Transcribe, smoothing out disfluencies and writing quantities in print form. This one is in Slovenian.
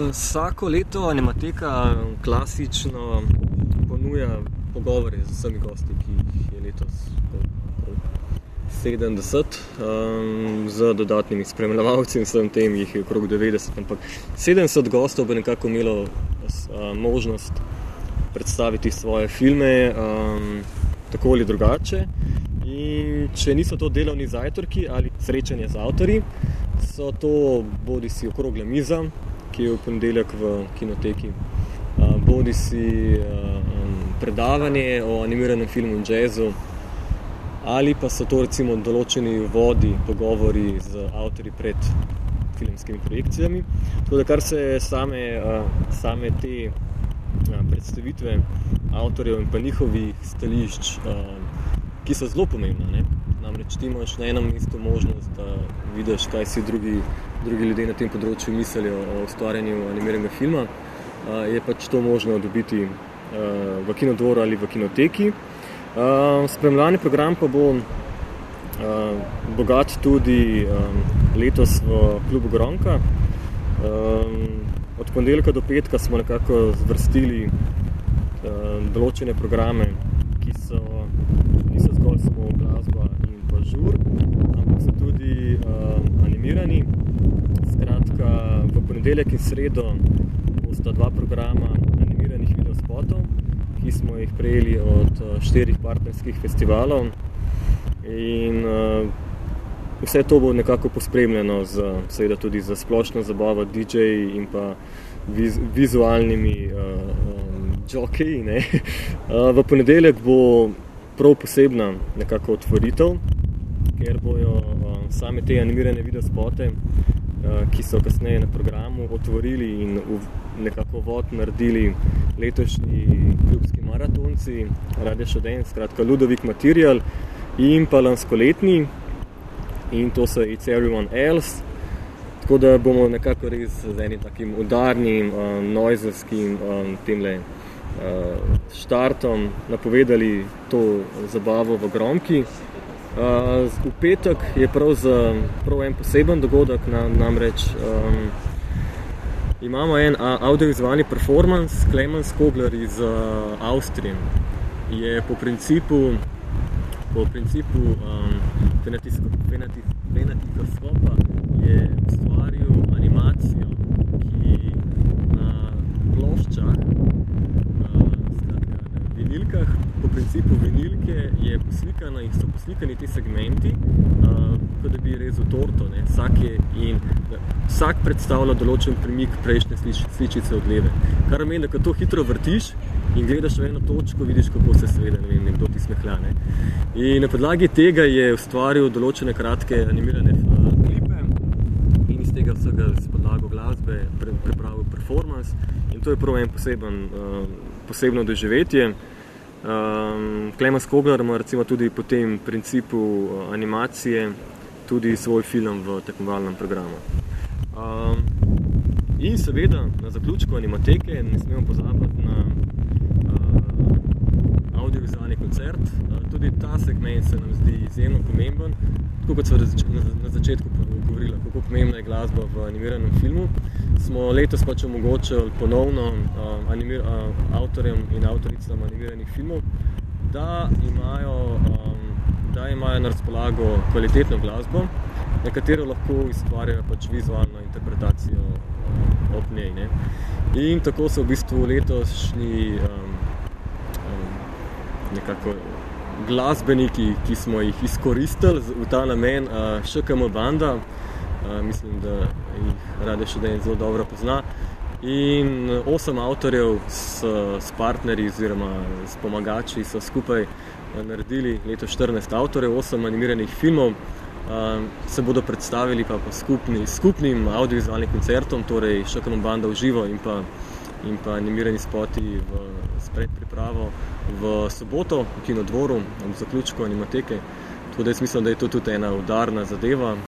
Vsako leto Animateka klasično ponuja pogovore z vsemi gosti, ki jih je letos 70, z dodatnimi spremljevalci in vsem tem jih je okrog 90, ampak 70 gostov bo nekako imelo možnost predstaviti svoje filme tako ali drugače. In če niso to delovni zajtrki ali srečanje z avtorji, so to bodisi okrogla miza, ki je v ponedeljek v Kinoteki, bodisi predavanje o animiranem filmu in jazzu, ali pa so to recimo določeni uvodi, pogovori z avtorji pred filmskimi projekcijami. Tako da kar se same te predstavitve avtorjev in pa njihovih stališč, ki so zelo pomembna, ne? Namreč ti imaš na enem mestu možnost, da vidiš, kaj si drugi ljudje na tem področju mislijo o ustvarjanju animiranega filma. Je pač to možno dobiti v Kinodvoru ali v Kinoteki. Spremljalni program pa bo bogat tudi letos v klubu Gronka. Od ponedeljka do petka smo nekako zvrstili določene programe, ki niso zgolj samo glasba in pa žur, ampak so tudi animirani. Skratka, v ponedeljek in sredo bosta dva programa animiranih videospotov, ki smo jih prejeli od 4 partnerskih festivalov. In vse to bo nekako pospremljeno seveda tudi za splošno zabavo DJ in pa vizualnimi jokeji, ne. V ponedeljek bo prav posebna nekako otvoritev, ker bojo same te animirane videospote, ki so kasneje na programu, otvorili in nekako vod naredili letošnji klubski maratonci Radio Šaden, skratka Ludovik Material in pa lanskoletni, in to so It's Everyone Else. Tako da bomo nekako res z enim takim udarnim, noizerskim temle štartom napovedali to zabavo v Gromki. V petek je prav en poseben dogodek, namreč imamo en audiovizualni performance. Clemens Kogler iz Avstrije je po principu Fenaticoskopa je ustvaril animacijo, ki na ploščah, na vinilkah, po principu vinilke je poslikana in so poslikani ti segmenti, kot da bi rezal torto, ne. Vsak predstavlja določen premik prejšnje sličice od leve. Kar meni, da ko to hitro vrtiš in gledaš v eno točko, vidiš, kako se seveda, ne vem, nekdo ti smehlja, ne. In na podlagi tega je ustvaril določene kratke animirane klipe in iz tega vsega s podlago glasbe pripravil performance, in to je prav en posebno doživetje. Clemens Kogler ima recimo tudi po tem principu animacije tudi svoj film v tekmovalnem programu. In seveda na zaključku Animateke ne smemo pozabiti na audiovizualni koncert. Tudi ta segment se nam zdi izjemno pomemben, tako kot smo na začetku govorili, kako pomembna je glasba v animiranem filmu. Smo letos pač omogočili ponovno avtorjem in avtoricam animiranih filmov, da imajo na razpolago kvalitetno glasbo, na katero lahko ustvarjajo pač vizualno interpretacijo ob njej, ne. In tako so v bistvu letošnji nekako glasbeniki, ki smo jih izkoristili v ta namen, ŠKM banda, mislim, da jih Radio Šaden zelo dobro pozna, in 8 avtorjev s partnerji oziroma s pomagači so skupaj naredili letos 14 avtorjev, 8 animiranih filmov, se bodo predstavili pa skupnim audiovizualnim koncertom, torej ŠKM banda v živo in pa animirani spoti s predpripravo v soboto v Kinodvoru ob zaključku Animateke. Tako da jaz mislim, da je to tudi ena udarna zadeva,